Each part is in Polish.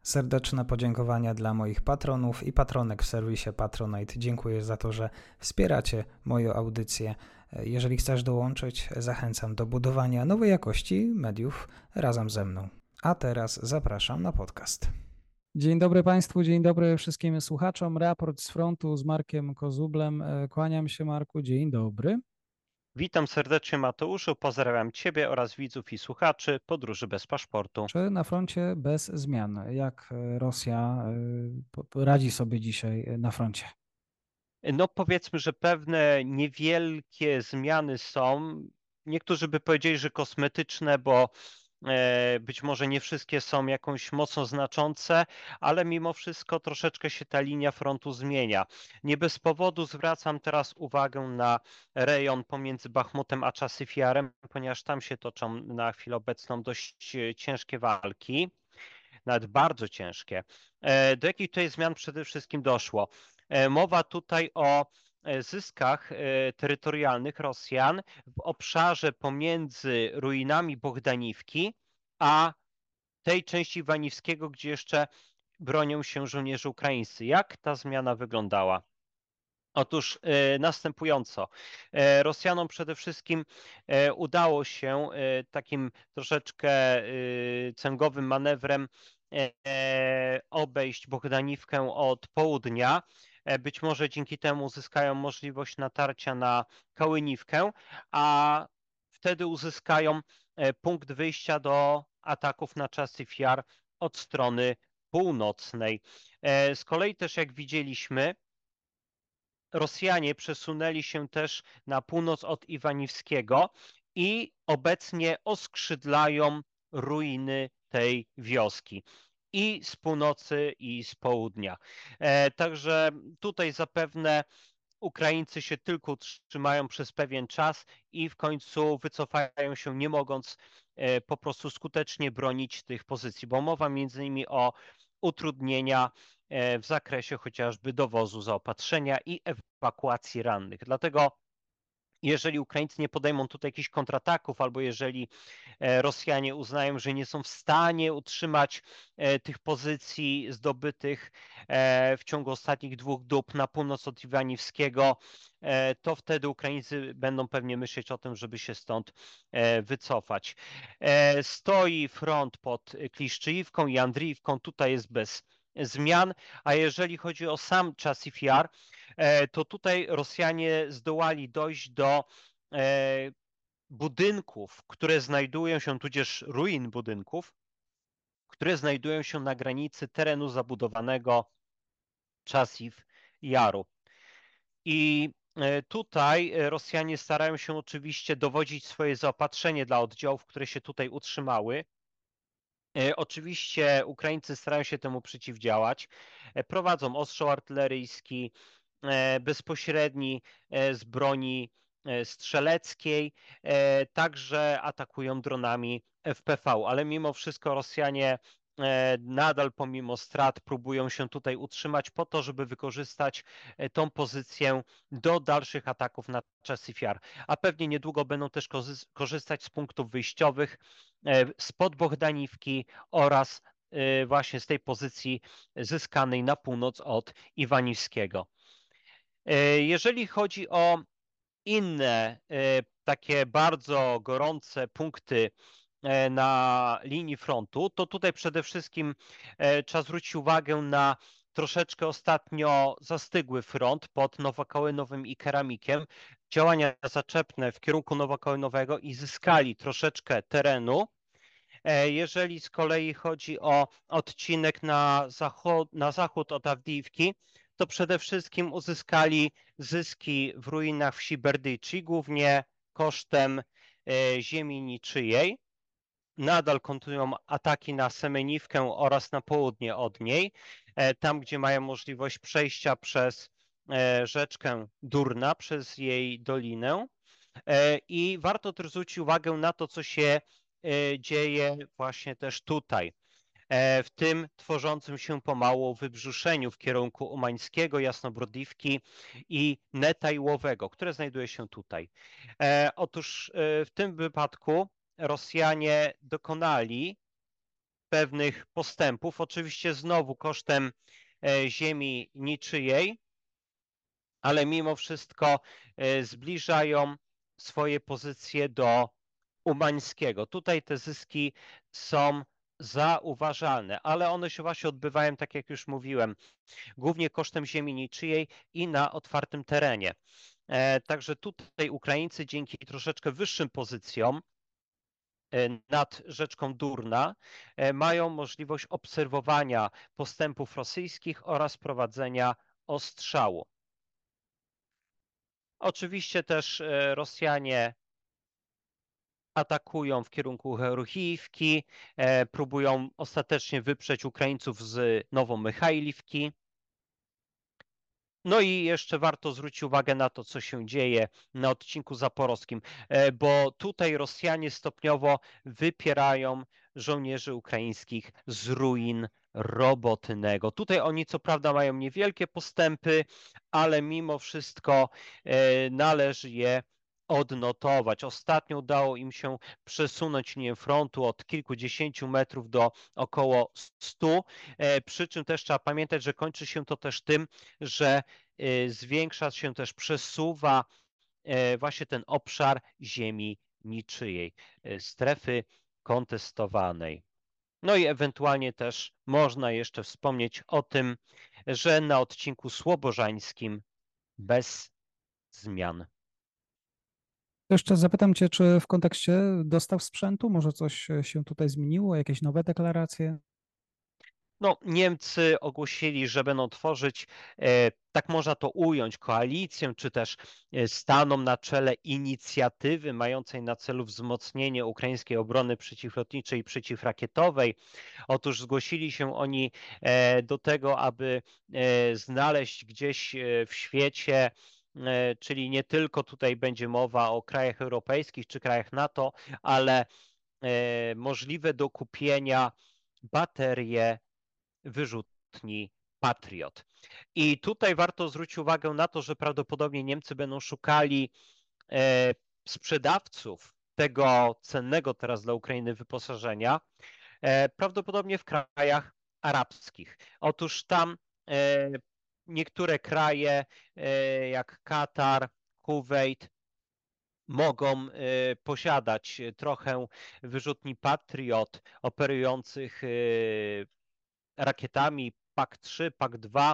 Serdeczne podziękowania dla moich patronów i patronek w serwisie Patronite. Dziękuję za to, że wspieracie moją audycję. Jeżeli chcesz dołączyć, zachęcam do budowania nowej jakości mediów razem ze mną. A teraz zapraszam na podcast. Dzień dobry Państwu, dzień dobry wszystkim słuchaczom. Raport z frontu z Markiem Kozublem. Kłaniam się, Marku, dzień dobry. Witam serdecznie, Mateuszu, pozdrawiam Ciebie oraz widzów i słuchaczy Podróży bez paszportu. Czy na froncie bez zmian? Jak Rosja radzi sobie dzisiaj na froncie? No powiedzmy, że pewne niewielkie zmiany są. Niektórzy by powiedzieli, że kosmetyczne, bo być może nie wszystkie są jakąś mocno znaczące, ale mimo wszystko troszeczkę się ta linia frontu zmienia. Nie bez powodu zwracam teraz uwagę na rejon pomiędzy Bachmutem a Czasyfiarem, ponieważ tam się toczą na chwilę obecną dość ciężkie walki, nawet bardzo ciężkie. Do jakich tutaj zmian przede wszystkim doszło? Mowa tutaj o zyskach terytorialnych Rosjan w obszarze pomiędzy ruinami Bohdaniwki a tej części Iwaniwskiego, gdzie jeszcze bronią się żołnierze ukraińscy. Jak ta zmiana wyglądała? Otóż następująco. Rosjanom przede wszystkim udało się takim troszeczkę cęgowym manewrem obejść Bohdaniwkę od południa. Być może dzięki temu uzyskają możliwość natarcia na Kałyniwkę, a wtedy uzyskają punkt wyjścia do ataków na Czasyfiar od strony północnej. Z kolei też, jak widzieliśmy, Rosjanie przesunęli się też na północ od Iwaniwskiego i obecnie oskrzydlają ruiny tej wioski i z północy, i z południa. Także tutaj zapewne Ukraińcy się tylko utrzymają przez pewien czas i w końcu wycofają się, nie mogąc po prostu skutecznie bronić tych pozycji, bo mowa między innymi o utrudnienia w zakresie chociażby dowozu zaopatrzenia i ewakuacji rannych. Dlatego jeżeli Ukraińcy nie podejmą tutaj jakichś kontrataków, albo jeżeli Rosjanie uznają, że nie są w stanie utrzymać tych pozycji zdobytych w ciągu ostatnich 2 dób na północ od Iwaniwskiego, to wtedy Ukraińcy będą pewnie myśleć o tym, żeby się stąd wycofać. Stoi front pod Kliszczyivką i Andriivką, tutaj jest bez zmian, a jeżeli chodzi o sam Czasyfiar, to tutaj Rosjanie zdołali dojść do budynków, które znajdują się, tudzież ruin budynków, które znajdują się na granicy terenu zabudowanego Czasiw Jaru. I tutaj Rosjanie starają się oczywiście dowodzić swoje zaopatrzenie dla oddziałów, które się tutaj utrzymały. Oczywiście Ukraińcy starają się temu przeciwdziałać. Prowadzą ostrzał artyleryjski, bezpośredni z broni strzeleckiej, także atakują dronami FPV, ale mimo wszystko Rosjanie nadal pomimo strat próbują się tutaj utrzymać po to, żeby wykorzystać tą pozycję do dalszych ataków na Czasyfiar. A pewnie niedługo będą też korzystać z punktów wyjściowych spod Bohdaniwki oraz właśnie z tej pozycji zyskanej na północ od Iwaniwskiego. Jeżeli chodzi o inne takie bardzo gorące punkty na linii frontu, to tutaj przede wszystkim trzeba zwrócić uwagę na troszeczkę ostatnio zastygły front pod Nowokołynowym i Keramikiem. Działania zaczepne w kierunku Nowokołynowego i zyskali troszeczkę terenu. Jeżeli z kolei chodzi o odcinek na zachód od Awdijiwki, to przede wszystkim uzyskali zyski w ruinach wsi Berdyczy, głównie kosztem ziemi niczyjej. Nadal kontynuują ataki na Semeniwkę oraz na południe od niej, tam gdzie mają możliwość przejścia przez rzeczkę Durna, przez jej dolinę. I warto też zwrócić uwagę na to, co się dzieje właśnie też tutaj, w tym tworzącym się pomału wybrzuszeniu w kierunku Umańskiego, Jasnobrodziwki i Netajłowego, które znajduje się tutaj. Otóż w tym wypadku Rosjanie dokonali pewnych postępów, oczywiście znowu kosztem ziemi niczyjej, ale mimo wszystko zbliżają swoje pozycje do Umańskiego. Tutaj te zyski są zauważalne, ale one się właśnie odbywają, tak jak już mówiłem, głównie kosztem ziemi niczyjej i na otwartym terenie. Także tutaj Ukraińcy dzięki troszeczkę wyższym pozycjom nad rzeczką Durna mają możliwość obserwowania postępów rosyjskich oraz prowadzenia ostrzału. Oczywiście też Rosjanie atakują w kierunku Cheruchijówki, próbują ostatecznie wyprzeć Ukraińców z Nowomichajliwki. No i jeszcze warto zwrócić uwagę na to, co się dzieje na odcinku zaporowskim, bo tutaj Rosjanie stopniowo wypierają żołnierzy ukraińskich z ruin Robotnego. Tutaj oni co prawda mają niewielkie postępy, ale mimo wszystko należy je odnotować. Ostatnio udało im się przesunąć linię frontu od kilkudziesięciu metrów do około 100, przy czym też trzeba pamiętać, że kończy się to też tym, że zwiększa się też, przesuwa właśnie ten obszar ziemi niczyjej, strefy kontestowanej. No i ewentualnie też można jeszcze wspomnieć o tym, że na odcinku słobożańskim bez zmian. Jeszcze zapytam Cię, czy w kontekście dostaw sprzętu może coś się tutaj zmieniło, jakieś nowe deklaracje? No, Niemcy ogłosili, że będą tworzyć, tak można to ująć, koalicję, czy też staną na czele inicjatywy mającej na celu wzmocnienie ukraińskiej obrony przeciwlotniczej i przeciwrakietowej. Otóż zgłosili się oni do tego, aby znaleźć gdzieś w świecie, czyli nie tylko tutaj będzie mowa o krajach europejskich czy krajach NATO, ale możliwe do kupienia baterie wyrzutni Patriot. I tutaj warto zwrócić uwagę na to, że prawdopodobnie Niemcy będą szukali sprzedawców tego cennego teraz dla Ukrainy wyposażenia, prawdopodobnie w krajach arabskich. Otóż tam niektóre kraje jak Katar, Kuwejt mogą posiadać trochę wyrzutni Patriot operujących rakietami PAK-3, PAK-2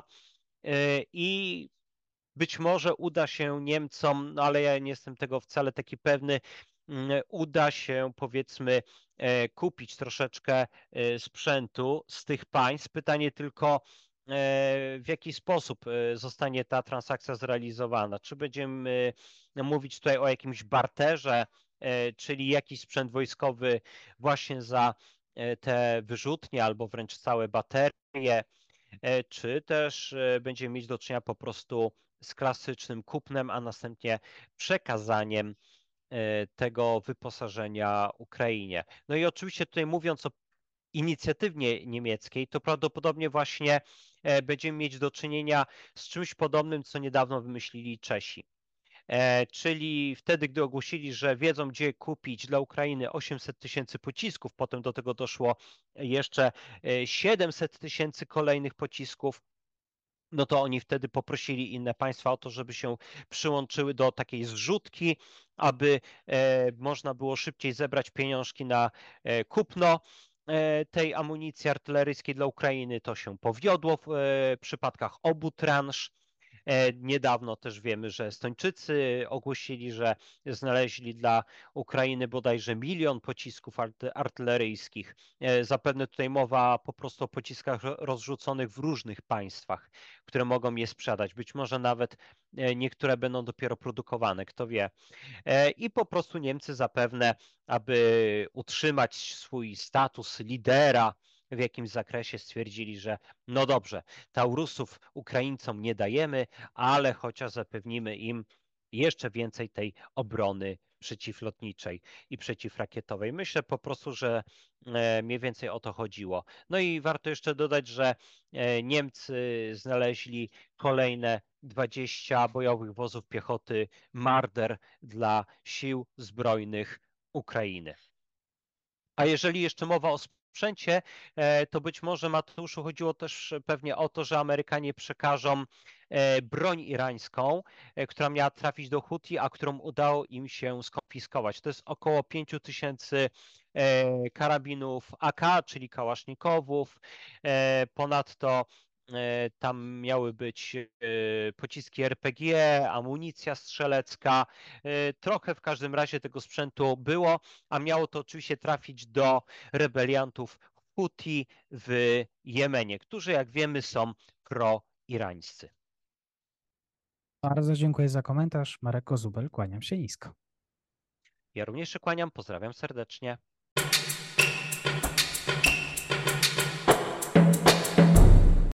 i być może uda się Niemcom, no ale ja nie jestem tego wcale taki pewny, uda się powiedzmy kupić troszeczkę sprzętu z tych państw. Pytanie tylko, w jaki sposób zostanie ta transakcja zrealizowana. Czy będziemy mówić tutaj o jakimś barterze, czyli jakiś sprzęt wojskowy właśnie za te wyrzutnie albo wręcz całe baterie, czy też będziemy mieć do czynienia po prostu z klasycznym kupnem, a następnie przekazaniem tego wyposażenia Ukrainie. No i oczywiście tutaj mówiąc o inicjatywnie niemieckiej, to prawdopodobnie właśnie będziemy mieć do czynienia z czymś podobnym, co niedawno wymyślili Czesi. Czyli wtedy, gdy ogłosili, że wiedzą, gdzie kupić dla Ukrainy 800 tysięcy pocisków, potem do tego doszło jeszcze 700 tysięcy kolejnych pocisków, no to oni wtedy poprosili inne państwa o to, żeby się przyłączyły do takiej zrzutki, aby można było szybciej zebrać pieniążki na kupno tej amunicji artyleryjskiej dla Ukrainy. To się powiodło w przypadkach obu transz. Niedawno też wiemy, że Estończycy ogłosili, że znaleźli dla Ukrainy bodajże 1 milion pocisków artyleryjskich. Zapewne tutaj mowa po prostu o pociskach rozrzuconych w różnych państwach, które mogą je sprzedać. Być może nawet niektóre będą dopiero produkowane, kto wie. I po prostu Niemcy zapewne, aby utrzymać swój status lidera w jakimś zakresie, stwierdzili, że no dobrze, Taurusów Ukraińcom nie dajemy, ale chociaż zapewnimy im jeszcze więcej tej obrony przeciwlotniczej i przeciwrakietowej. Myślę po prostu, że mniej więcej o to chodziło. No i warto jeszcze dodać, że Niemcy znaleźli kolejne 20 bojowych wozów piechoty Marder dla sił zbrojnych Ukrainy. A jeżeli jeszcze mowa o sprzęcie, to być może, Mateuszu, chodziło też pewnie o to, że Amerykanie przekażą broń irańską, która miała trafić do Huti, a którą udało im się skonfiskować. To jest około 5000 karabinów AK, czyli kałasznikowów. Ponadto tam miały być pociski RPG, amunicja strzelecka. Trochę w każdym razie tego sprzętu było, a miało to oczywiście trafić do rebeliantów Huti w Jemenie, którzy, jak wiemy, są pro-irańscy. Bardzo dziękuję za komentarz. Marek Kozubel, kłaniam się nisko. Ja również się kłaniam, pozdrawiam serdecznie.